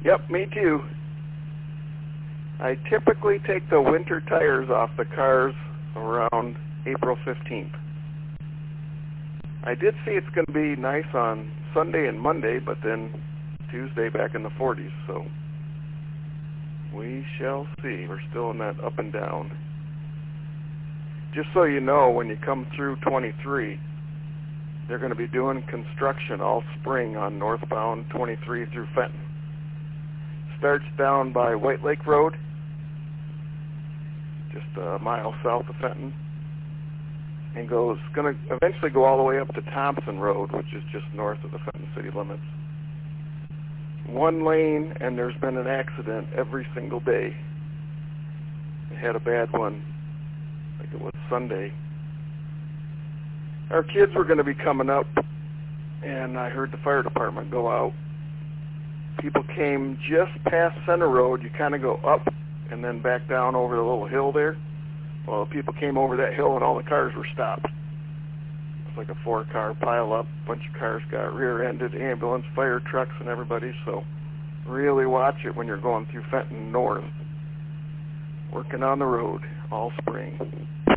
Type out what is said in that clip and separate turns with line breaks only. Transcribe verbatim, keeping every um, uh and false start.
Yep, me too. I typically take the winter tires off the cars around April fifteenth. I did see it's going to be nice on Sunday and Monday, but then Tuesday back in the forties, so we shall see. We're still in that up and down. Just so you know, when you come through twenty-three, they're going to be doing construction all spring on northbound twenty-three through Fenton. Starts down by White Lake Road, just a mile south of Fenton, and goes going to eventually go all the way up to Thompson Road, which is just north of the Fenton city limits. One lane, and there's been an accident every single day. They had a bad one, I think it was Sunday. Our kids were going to be coming up, and I heard the fire department go out. People came just past Center Road. You kind of go up and then back down over the little hill there. Well, people came over that hill and all the cars were stopped. It was like a four-car pile-up. A bunch of cars got rear-ended, ambulance, fire trucks, and everybody. So really watch it when you're going through Fenton North. Working on the road all spring.